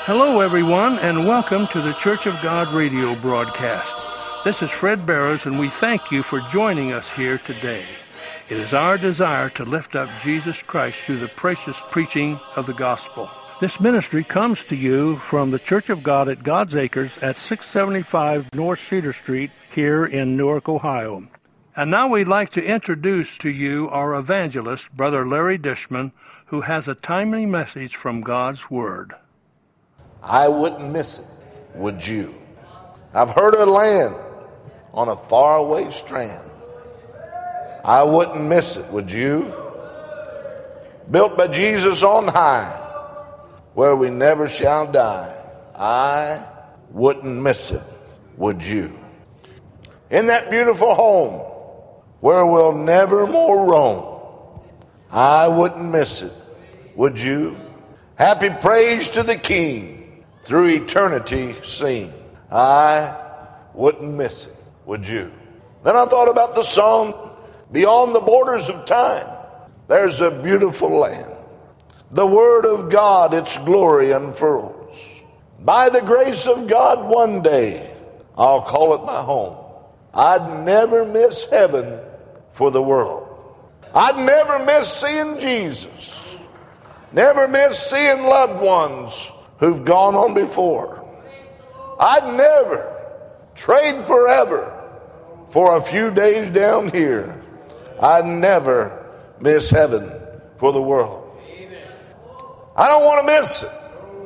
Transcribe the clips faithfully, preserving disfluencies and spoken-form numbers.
Hello, everyone, and welcome to the Church of God radio broadcast. This is Fred Barrows, and we thank you for joining us here today. It is our desire to lift up Jesus Christ through the precious preaching of the gospel. This ministry comes to you from the Church of God at God's Acres at six seventy-five North Cedar Street here in Newark, Ohio. And now we'd like to introduce to you our evangelist, Brother Larry Dishman, who has a timely message from God's Word. I wouldn't miss it, would you? I've heard of land on a faraway strand. I wouldn't miss it, would you? Built by Jesus on high, where we never shall die. I wouldn't miss it, would you? In that beautiful home, where we'll never more roam. I wouldn't miss it, would you? Happy praise to the King, through eternity sing. I wouldn't miss it, would you? Then I thought about the song, beyond the borders of time, there's a beautiful land. The word of God, its glory unfurls. By the grace of God, one day, I'll call it my home. I'd never miss heaven for the world. I'd never miss seeing Jesus. Never miss seeing loved ones who've gone on before. I'd never trade forever for a few days down here. I'd never miss heaven for the world. I don't want to miss it.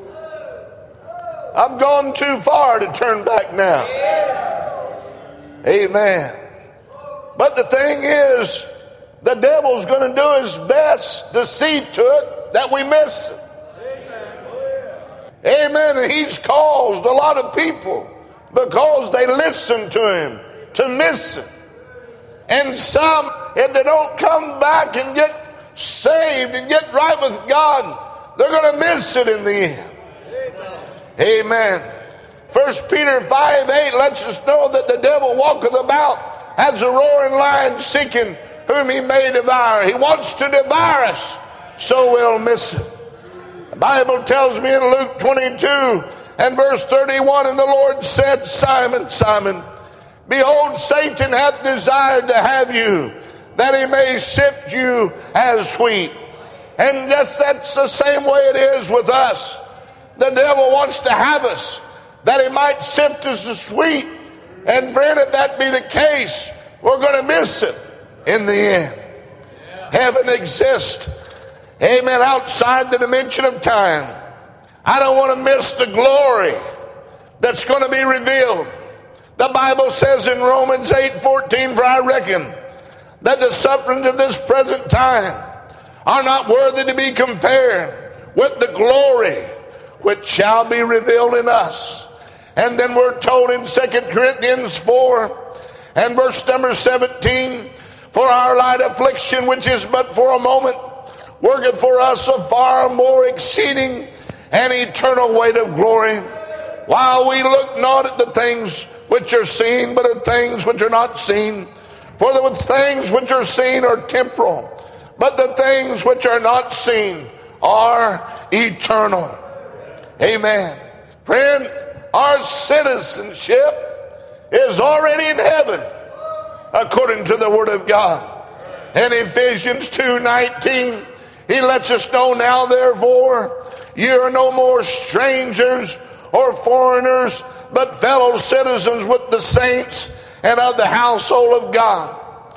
I've gone too far to turn back now. Amen. But the thing is, the devil's going to do his best to see to it that we miss it. Amen. And he's caused a lot of people, because they listen to him, to miss him. And some, if they don't come back and get saved and get right with God, they're going to miss it in the end. Amen. First Peter five eight lets us know that the devil walketh about as a roaring lion, seeking whom he may devour. He wants to devour us, so we'll miss it. The Bible tells me in Luke twenty-two and verse thirty-one, and the Lord said, Simon, Simon, behold, Satan hath desired to have you, that he may sift you as wheat. And that's, that's the same way it is with us. The devil wants to have us, that he might sift us as wheat. And friend, if that be the case, we're going to miss it in the end. Yeah. Heaven exists, amen, outside the dimension of time. I don't want to miss the glory that's going to be revealed. The Bible says in Romans eight fourteen, for I reckon that the sufferings of this present time are not worthy to be compared with the glory which shall be revealed in us. And then we're told in Second Corinthians four and verse number seventeen, for our light affliction, which is but for a moment, worketh for us a far more exceeding and eternal weight of glory, while we look not at the things which are seen, but at things which are not seen. For the things which are seen are temporal, but the things which are not seen are eternal. Amen. Friend, our citizenship is already in heaven, according to the Word of God. In Ephesians two nineteen, he lets us know, now therefore, ye are no more strangers or foreigners, but fellow citizens with the saints and of the household of God.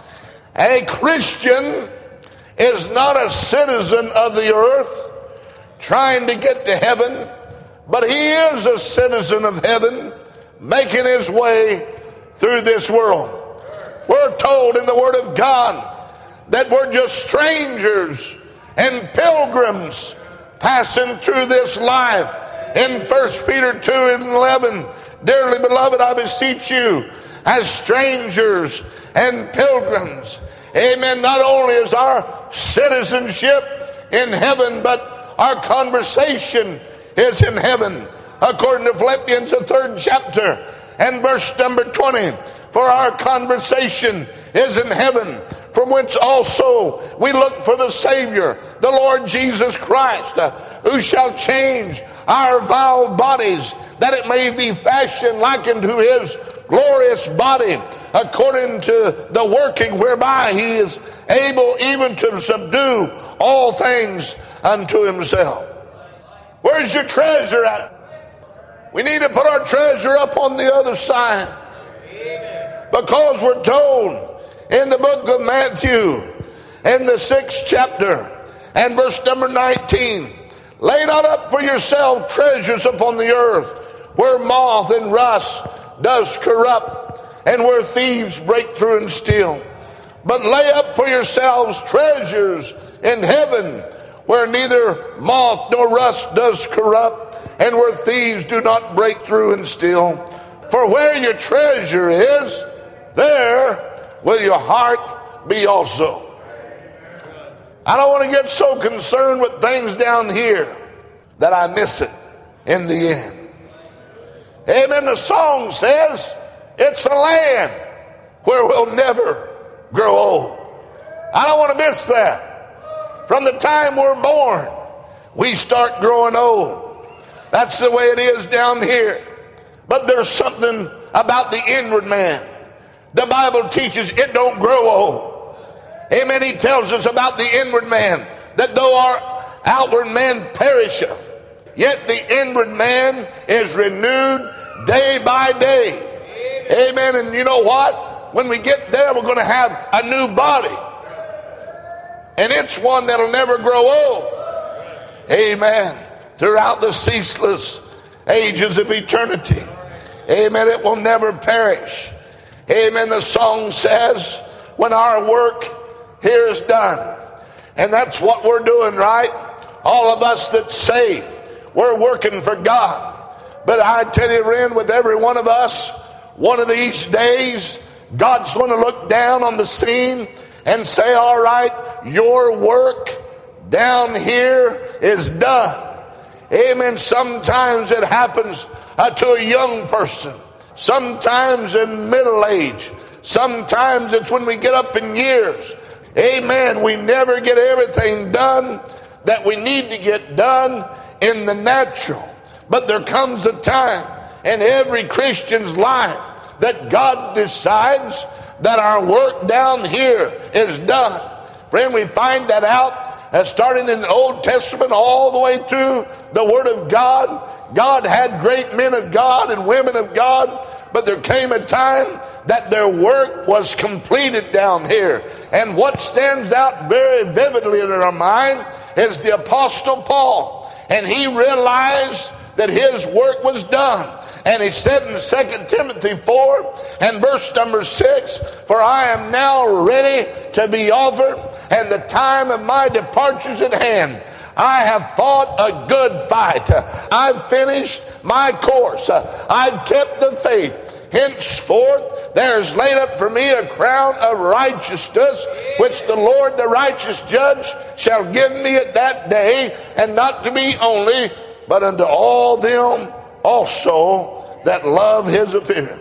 A Christian is not a citizen of the earth trying to get to heaven, but he is a citizen of heaven, making his way through this world. We're told in the Word of God that we're just strangers and pilgrims passing through this life. In First Peter two and eleven, dearly beloved, I beseech you, as strangers and pilgrims. Amen. Not only is our citizenship in heaven, but our conversation is in heaven. According to Philippians, the third chapter and verse number twenty. For our conversation is in heaven, from whence also we look for the Savior, the Lord Jesus Christ, uh, who shall change our vile bodies, that it may be fashioned like unto his glorious body, according to the working whereby he is able even to subdue all things unto himself. Where's your treasure at? We need to put our treasure up on the other side. Because we're told in the book of Matthew, in the sixth chapter, and verse number nineteen, lay not up for yourself treasures upon the earth, where moth and rust does corrupt, and where thieves break through and steal. But lay up for yourselves treasures in heaven, where neither moth nor rust does corrupt, and where thieves do not break through and steal. For where your treasure is, there will your heart be also. I don't want to get so concerned with things down here that I miss it in the end. Amen. The song says, it's a land where we'll never grow old. I don't want to miss that. From the time we're born, we start growing old. That's the way it is down here. But there's something about the inward man. The Bible teaches it don't grow old. Amen. He tells us about the inward man, that though our outward man perisheth, yet the inward man is renewed day by day. Amen. And you know what? When we get there, we're going to have a new body. And it's one that'll never grow old. Amen. Throughout the ceaseless ages of eternity. Amen. It will never perish. Amen. The song says, when our work here is done. And that's what we're doing, right? All of us that say we're working for God. But I tell you, friend, with every one of us, one of these days, God's going to look down on the scene and say, all right, your work down here is done. Amen. Sometimes it happens uh, to a young person. Sometimes in middle age. Sometimes it's when we get up in years. Amen. We never get everything done that we need to get done in the natural. But there comes a time in every Christian's life that God decides that our work down here is done. Friend, we find that out uh, starting in the Old Testament all the way through the Word of God. God had great men of God and women of God, but there came a time that their work was completed down here. And what stands out very vividly in our mind is the Apostle Paul. And he realized that his work was done. And he said in Second Timothy four and verse number six, for I am now ready to be offered, and the time of my departure is at hand. I have fought a good fight. I've finished my course. I've kept the faith. Henceforth there is laid up for me a crown of righteousness, which the Lord the righteous judge shall give me at that day, and not to me only, but unto all them also that love his appearing.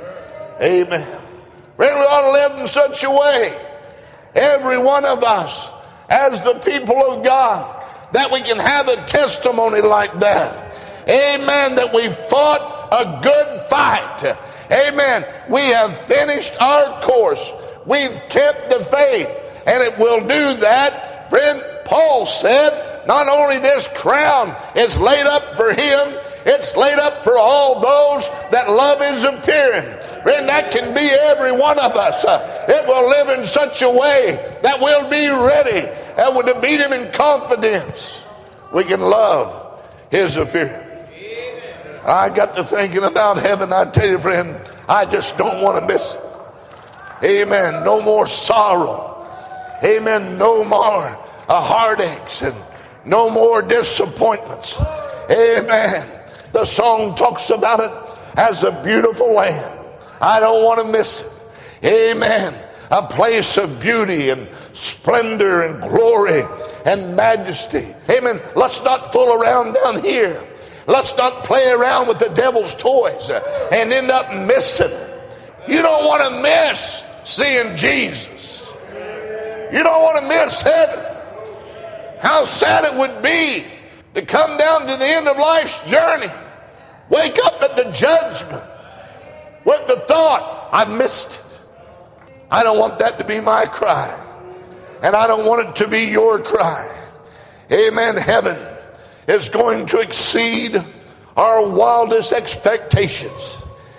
Amen. Friend, we ought to live in such a way, every one of us, as the people of God, that we can have a testimony like that. Amen. That we fought a good fight. Amen. We have finished our course. We've kept the faith. And it will do that. Friend, Paul said, not only this crown is laid up for him, it's laid up for all those that love his appearing. Friend, that can be every one of us. Uh, it will live in such a way that we'll be ready and to meet him in confidence. We can love his appearing. I got to thinking about heaven. I tell you, friend, I just don't want to miss it. Amen. No more sorrow. Amen. No more uh, heartaches and no more disappointments. Amen. The song talks about it as a beautiful land. I don't want to miss it. Amen. A place of beauty and splendor and glory and majesty. Amen. Let's not fool around down here. Let's not play around with the devil's toys and end up missing it. You don't want to miss seeing Jesus. You don't want to miss heaven. How sad it would be to come down to the end of life's journey, wake up at the judgment with the thought, I've missed it. I don't want that to be my cry. And I don't want it to be your cry. Amen. Heaven is going to exceed our wildest expectations.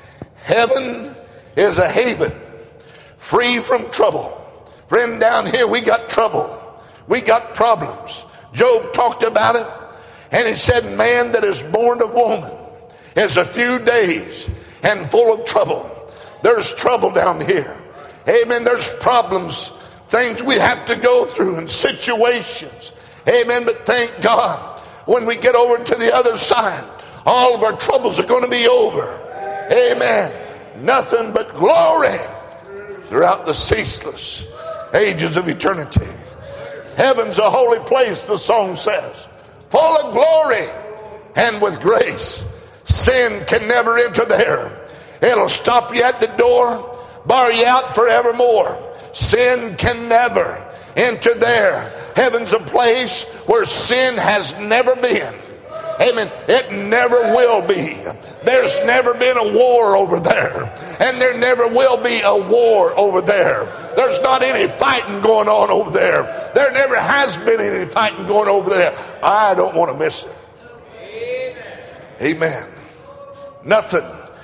Heaven is a haven free from trouble. Friend, down here we got trouble. We got problems. Job talked about it, and he said, man that is born of woman is a few days and full of trouble. There's trouble down here. Amen. There's problems, things we have to go through, and situations. Amen. But thank God, when we get over to the other side, all of our troubles are going to be over. Amen. Nothing but glory throughout the ceaseless ages of eternity. Heaven's a holy place, the song says, full of glory and with grace. Sin can never enter there. It'll stop you at the door, bar you out forevermore. Sin can never enter there. Heaven's a place where sin has never been. Amen. It never will be. There's never been a war over there. And there never will be a war over there. There's not any fighting going on over there. There never has been any fighting going over there. I don't want to miss it. Amen. Nothing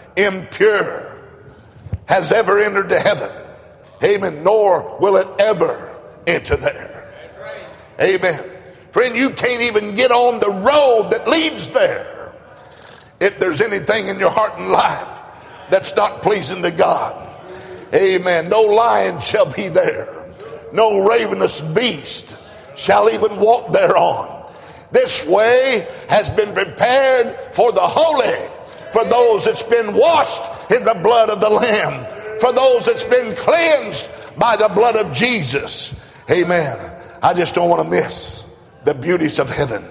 impure has ever entered to heaven. Amen. Nor will it ever enter there. Amen. Friend, you can't even get on the road that leads there if there's anything in your heart and life that's not pleasing to God. Amen. No lion shall be there. No ravenous beast shall even walk thereon. This way has been prepared for the holy, for those that's been washed in the blood of the Lamb, for those that's been cleansed by the blood of Jesus. Amen. I just don't want to miss the beauties of heaven.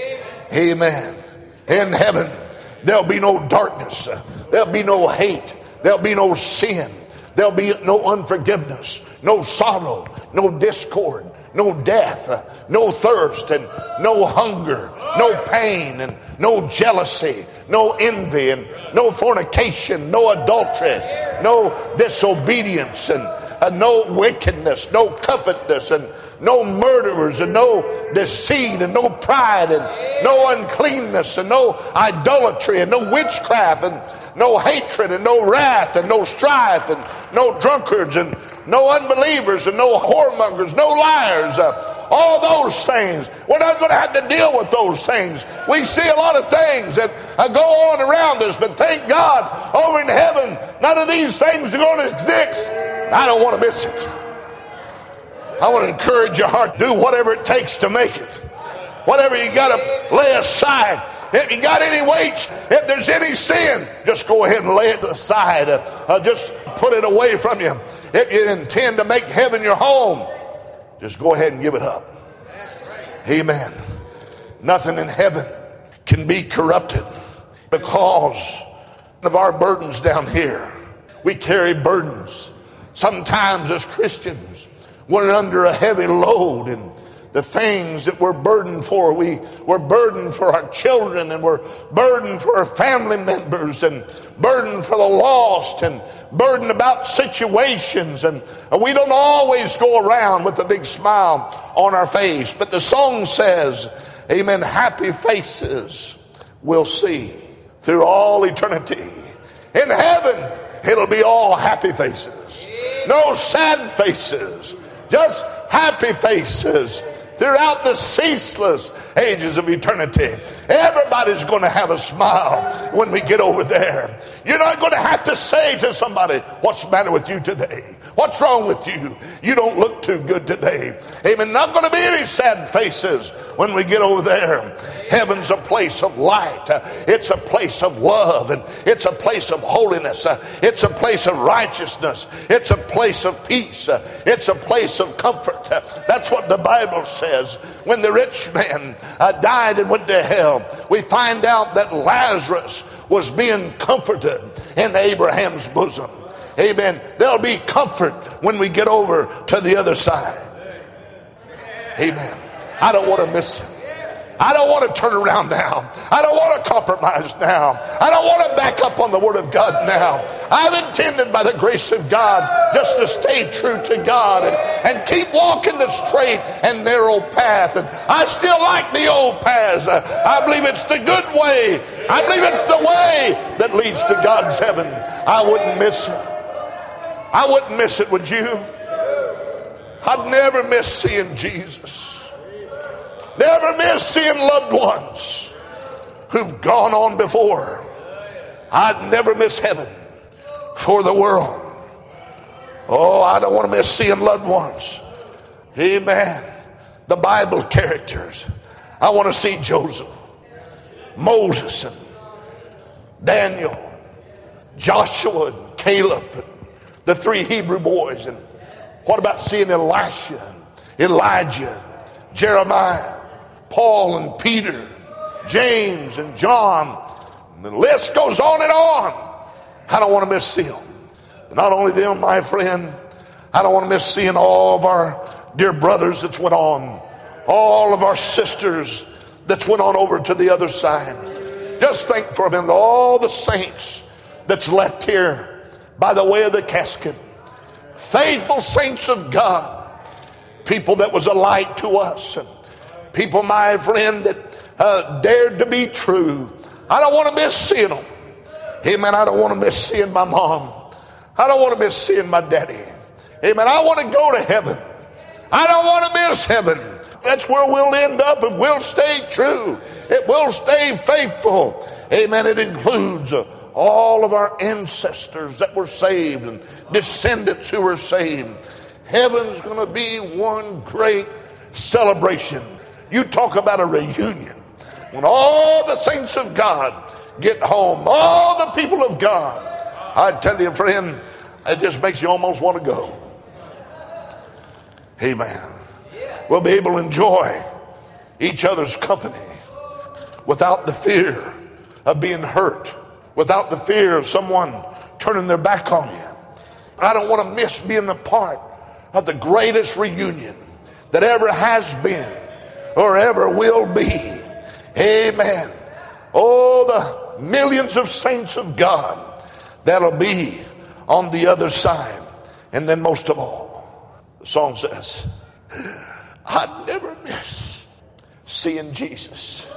Amen. In heaven, there'll be no darkness. There'll be no hate. There'll be no sin. There'll be no unforgiveness, no sorrow, no discord, no death, no thirst, and no hunger, no pain, and no jealousy, no envy, and no fornication, no adultery, no disobedience, and uh, no wickedness, no covetousness, and no murderers, and no deceit, and no pride, and no uncleanness, and no idolatry, and no witchcraft, and no hatred, and no wrath, and no strife, and no drunkards, and no unbelievers, and no whoremongers, no liars. Uh, all those things. We're not going to have to deal with those things. We see a lot of things that uh, go on around us, but thank God, over in heaven, none of these things are going to exist. I don't want to miss it. I want to encourage your heart, do whatever it takes to make it. Whatever you got to lay aside. If you got any weights, if there's any sin, just go ahead and lay it aside. Uh, uh, just put it away from you. If you intend to make heaven your home, just go ahead and give it up. Amen. Nothing in heaven can be corrupted because of our burdens down here. We carry burdens. Sometimes as Christians, we're under a heavy load, and the things that we're burdened for, we, we're burdened for our children, and we're burdened for our family members, and burdened for the lost, and burdened about situations, and we don't always go around with a big smile on our face. But the song says, amen, happy faces we'll see through all eternity. In heaven, it'll be all happy faces. No sad faces. Just happy faces throughout the ceaseless ages of eternity. Everybody's going to have a smile when we get over there. You're not going to have to say to somebody, what's the matter with you today? What's wrong with you? You don't look too good today. Amen. Not going to be any sad faces when we get over there. Heaven's a place of light. It's a place of love, and it's a place of holiness. It's a place of righteousness. It's a place of peace. It's a place of comfort. That's what the Bible says. When the rich man uh, died and went to hell, we find out that Lazarus was being comforted in Abraham's bosom. Amen. There'll be comfort when we get over to the other side. Amen. I don't want to miss it. I don't want to turn around now. I don't want to compromise now. I don't want to back up on the Word of God now. I've intended by the grace of God just to stay true to God and, and keep walking the straight and narrow path. And I still like the old paths. Uh, I believe it's the good way. I believe it's the way that leads to God's heaven. I wouldn't miss it. I wouldn't miss it, would you? I'd never miss seeing Jesus. Never miss seeing loved ones who've gone on before. I'd never miss heaven for the world. Oh, I don't want to miss seeing loved ones. Amen. The Bible characters. I want to see Joseph, Moses, and Daniel, Joshua, and Caleb, and the three Hebrew boys. And what about seeing Elisha, Elijah, Jeremiah, Paul and Peter, James and John, and the list goes on and on. I don't want to miss seeing them. But not only them, my friend, I don't want to miss seeing all of our dear brothers that's went on, all of our sisters that's went on over to the other side. Just think for a minute, all the saints that's left here by the way of the casket. Faithful saints of God, people that was a light to us, and people, my friend, that uh, dared to be true. I don't want to miss seeing them. Amen. I don't want to miss seeing my mom. I don't want to miss seeing my daddy. Amen. I want to go to heaven. I don't want to miss heaven. That's where we'll end up if we'll stay true. It will stay faithful. Amen. It includes uh, all of our ancestors that were saved and descendants who were saved. Heaven's going to be one great celebration. You talk about a reunion. When all the saints of God get home, all the people of God, I tell you, friend, it just makes you almost want to go. Amen. We'll be able to enjoy each other's company without the fear of being hurt, without the fear of someone turning their back on you. I don't want to miss being a part of the greatest reunion that ever has been or ever will be. Amen. Oh, the millions of saints of God that'll be on the other side. And then most of all, the song says, I'd never miss seeing Jesus.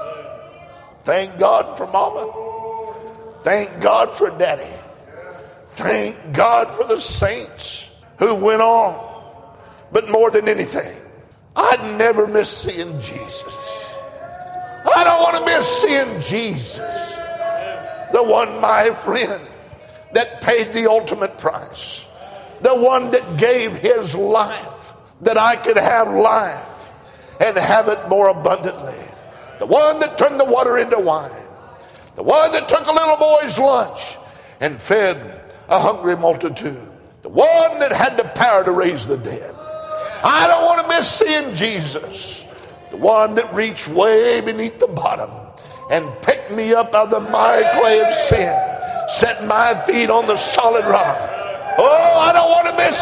Thank God for mama. Thank God for daddy. Thank God for the saints who went on. But more than anything, I'd never miss seeing Jesus. I don't want to miss seeing Jesus. The one, my friend, that paid the ultimate price. The one that gave his life that I could have life and have it more abundantly. The one that turned the water into wine. The one that took a little boy's lunch and fed a hungry multitude. The one that had the power to raise the dead. I don't want to miss seeing Jesus, the one that reached way beneath the bottom and picked me up out of the miry clay of sin, set my feet on the solid rock. Oh, I don't want to miss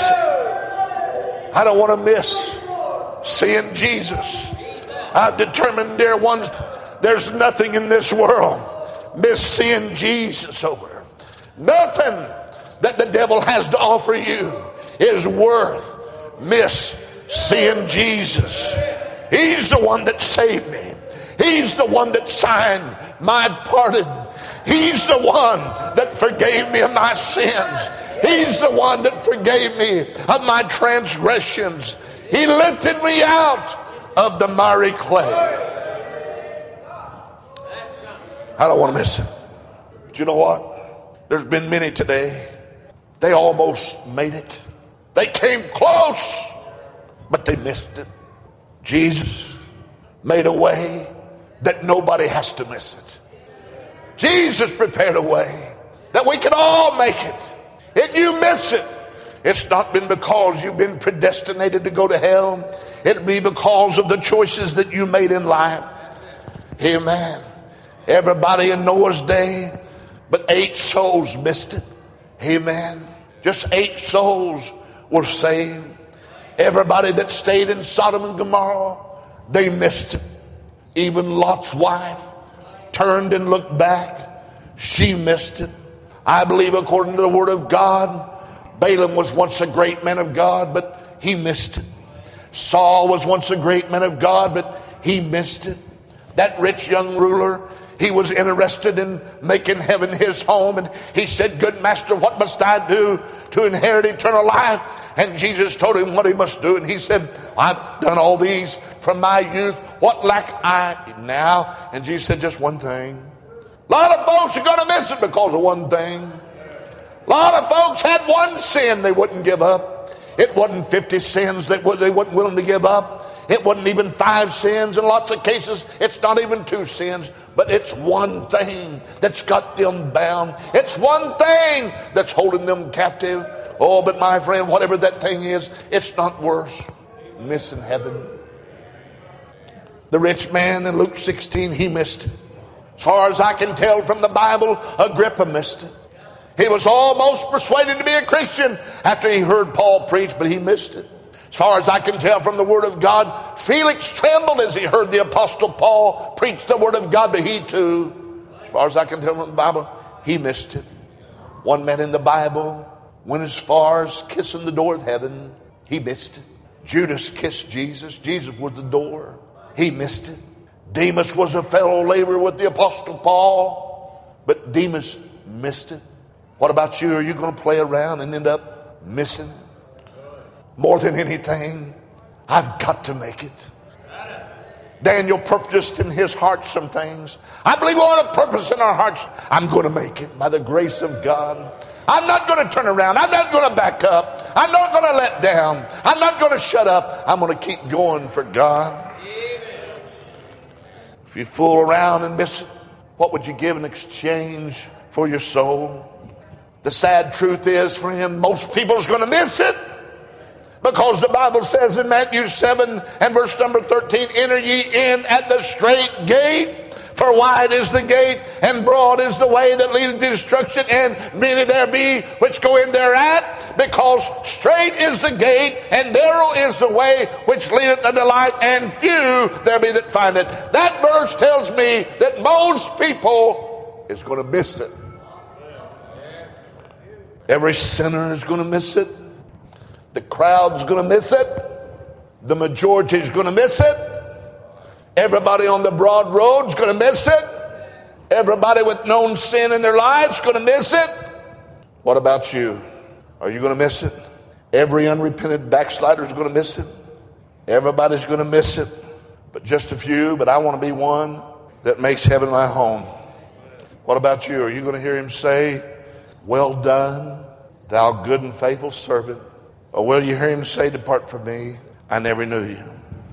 it. I don't want to miss seeing Jesus. I've determined, dear ones, there's nothing in this world miss seeing Jesus over. Nothing that the devil has to offer you is worth miss seeing Jesus. He's the one that saved me. He's the one that signed my pardon. He's the one that forgave me of my sins. He's the one that forgave me of my transgressions. He lifted me out of the miry clay. I don't want to miss it. But you know what? There's been many today. They almost made it. They came close, but they missed it. Jesus made a way that nobody has to miss it. Jesus prepared a way that we can all make it. If you miss it, it's not been because you've been predestinated to go to hell. It'll be because of the choices that you made in life. Amen. Everybody in Noah's day, but eight souls missed it. Amen. Just eight souls were saved. Everybody that stayed in Sodom and Gomorrah, they missed it. Even Lot's wife turned and looked back. She missed it. I believe according to the word of God, Balaam was once a great man of God, but he missed it. Saul was once a great man of God, but he missed it. That rich young ruler, he was interested in making heaven his home, and he said, "Good master, what must I do to inherit eternal life?" And Jesus told him what he must do, and he said, "I've done all these from my youth. What lack I now?" And Jesus said, "Just one thing." A lot of folks are going to miss it because of one thing. A lot of folks had one sin they wouldn't give up. It wasn't fifty sins that they weren't willing to give up. It wasn't even five sins. In lots of cases, it's not even two sins. But it's one thing that's got them bound. It's one thing that's holding them captive. Oh, but my friend, whatever that thing is, it's not worse. Missing heaven. The rich man in Luke sixteen, he missed it. As far as I can tell from the Bible, Agrippa missed it. He was almost persuaded to be a Christian after he heard Paul preach, but he missed it. As far as I can tell from the word of God, Felix trembled as he heard the apostle Paul preach the word of God, but he too, as far as I can tell from the Bible, he missed it. One man in the Bible went as far as kissing the door of heaven. He missed it. Judas kissed Jesus. Jesus was the door. He missed it. Demas was a fellow laborer with the apostle Paul, but Demas missed it. What about you? Are you going to play around and end up missing it? More than anything, I've got to make it. Daniel purposed in his heart some things. I believe we ought to purpose in our hearts. I'm going to make it by the grace of God. I'm not going to turn around. I'm not going to back up. I'm not going to let down. I'm not going to shut up. I'm going to keep going for God. If you fool around and miss it, what would you give in exchange for your soul? The sad truth is, friend, most people's going to miss it. Because the Bible says in Matthew seven and verse number thirteen, "Enter ye in at the straight gate, for wide is the gate, and broad is the way that leadeth to destruction, and many there be which go in thereat. Because straight is the gate, and narrow is the way which leadeth unto life, and few there be that find it." That verse tells me that most people is going to miss it. Every sinner is going to miss it. The crowd's going to miss it. The majority is going to miss it. Everybody on the broad road's going to miss it. Everybody with known sin in their lives is going to miss it. What about you? Are you going to miss it? Every unrepentant backslider is going to miss it. Everybody's going to miss it. But just a few. But I want to be one that makes heaven my home. What about you? Are you going to hear him say, "Well done, thou good and faithful servant"? Or will you hear him say, "Depart from me, I never knew you"?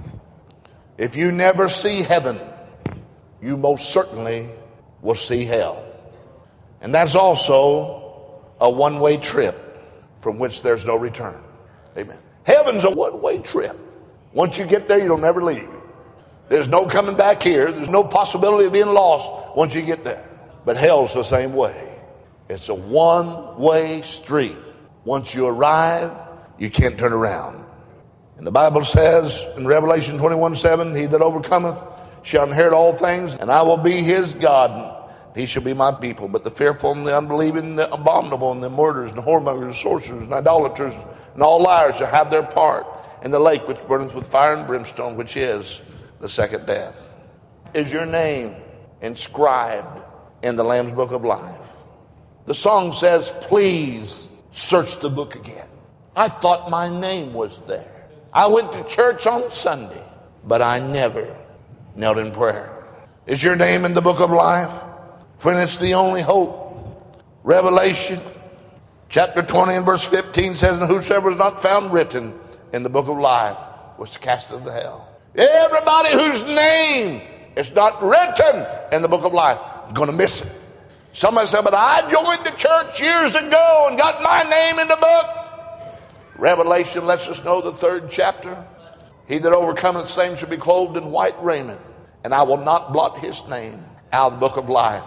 If you never see heaven, you most certainly will see hell. And that's also a one-way trip from which there's no return. Amen. Heaven's a one-way trip. Once you get there, you'll never leave. There's no coming back here. There's no possibility of being lost once you get there. But hell's the same way. It's a one-way street. Once you arrive, you can't turn around. And the Bible says in Revelation twenty-one seven, "He that overcometh shall inherit all things, and I will be his God, and he shall be my people. But the fearful and the unbelieving, and the abominable, and the murderers, and the whoremongers, and sorcerers, and idolaters, and all liars shall have their part in the lake which burneth with fire and brimstone, which is the second death." Is your name inscribed in the Lamb's Book of Life? The song says, "Please search the book again. I thought my name was there. I went to church on Sunday, but I never knelt in prayer." Is your name in the book of life? Friend, it's the only hope. Revelation chapter twenty and verse fifteen says, "And whosoever is not found written in the book of life was cast into hell." Everybody whose name is not written in the book of life is going to miss it. Somebody said, "But I joined the church years ago and got my name in the book." Revelation lets us know, the third chapter, "He that overcometh the same shall be clothed in white raiment, and I will not blot his name out of the book of life,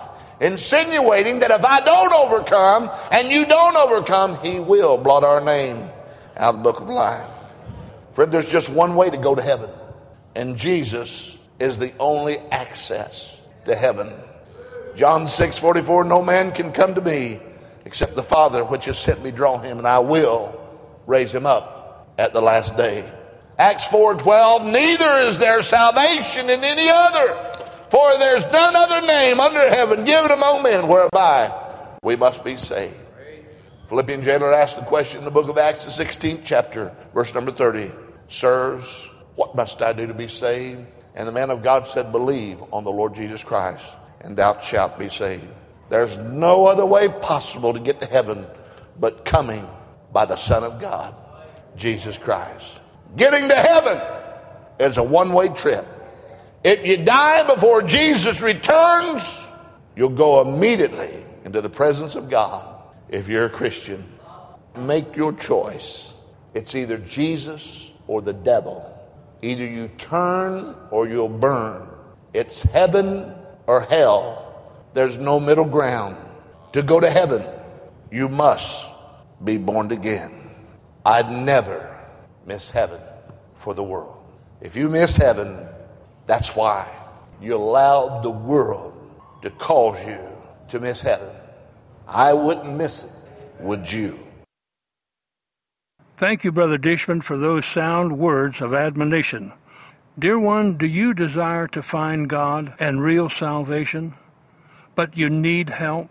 insinuating that if I don't overcome and you don't overcome, he will blot our name out of the book of life. Friend, there's just one way to go to heaven, and Jesus is the only access to heaven. John six forty-four, no man can come to me except the Father which has sent me draw him, and I will raise him up at the last day. Acts four twelve, neither is there salvation in any other, for there's none other name under heaven given among men whereby we must be saved. Philippian jailer asked the question in the book of Acts, the sixteenth chapter, verse number thirty. Sirs, what must I do to be saved? And the man of God said, believe on the Lord Jesus Christ, and thou shalt be saved. There's no other way possible to get to heaven but coming by the Son of God, Jesus Christ. Getting to heaven is a one-way trip. If you die before Jesus returns, you'll go immediately into the presence of God. If you're a Christian, make your choice. It's either Jesus or the devil. Either you turn or you'll burn. It's heaven or hell. There's no middle ground. To go to heaven, you must be born again. I'd never miss heaven for the world. If you miss heaven, that's why you allowed the world to cause you to miss heaven. I wouldn't miss it, would you? Thank you, Brother Dishman, for those sound words of admonition. Dear one, do you desire to find God and real salvation, but you need help?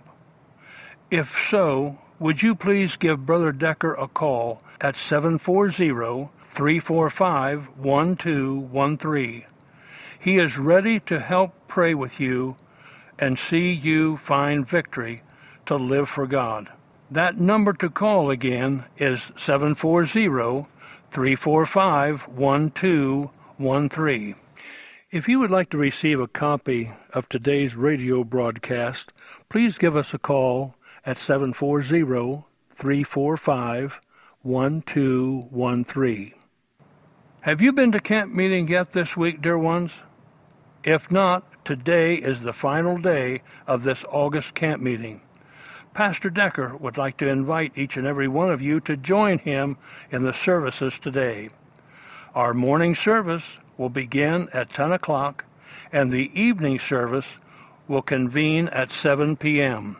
If so, would you please give Brother Decker a call at seven four zero, three four five, one two one three. He is ready to help pray with you and see you find victory to live for God. That number to call again is seven four zero, three four five, one two one three. If you would like to receive a copy of today's radio broadcast, please give us a call at seven four zero, three four five, one two one three. Have you been to camp meeting yet this week, dear ones? If not, today is the final day of this August camp meeting. Pastor Decker would like to invite each and every one of you to join him in the services today. Our morning service will begin at ten o'clock, and the evening service will convene at seven p.m.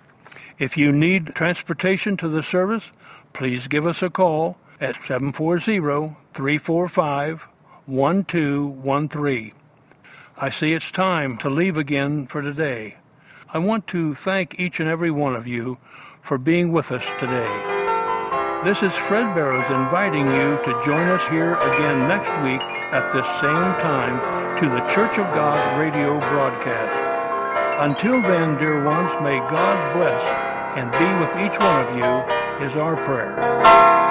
If you need transportation to the service, please give us a call at seven four zero, three four five, one two one three. I see it's time to leave again for today. I want to thank each and every one of you for being with us today. This is Fred Barrows inviting you to join us here again next week at this same time to the Church of God radio broadcast. Until then, dear ones, may God bless and be with each one of you is our prayer.